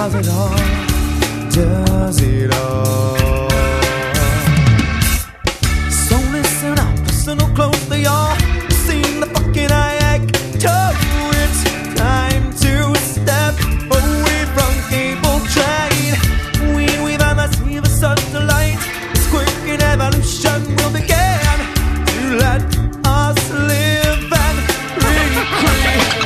does it all, does it all. So listen up, listen up close, they all seen the fucking act. It's time to step away from cable train. We've ever seen the sun's light. This quick evolution will begin to let us live and recreate.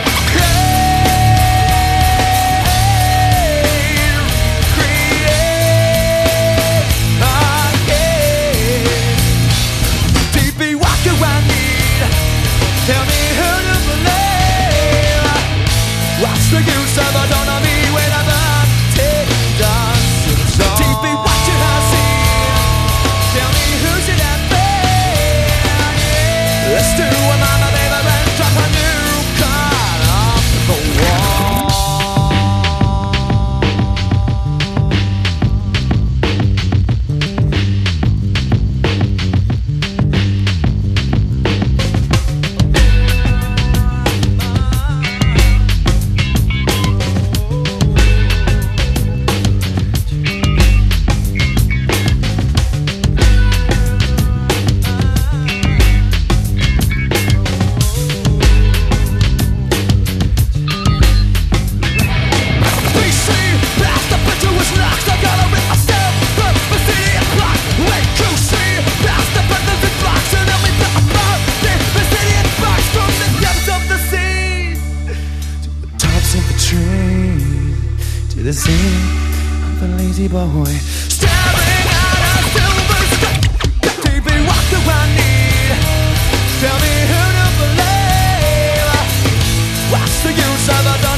Tell me who to believe. What's the use of autonomy when I'm not taking us? TV, what should I see? Tell me who should I be? Let's do a mama baby and drop a new card off the wall. To the scene of the lazy boy staring at a silver sky. TV, what do I need? Tell me who to believe. What's the use of a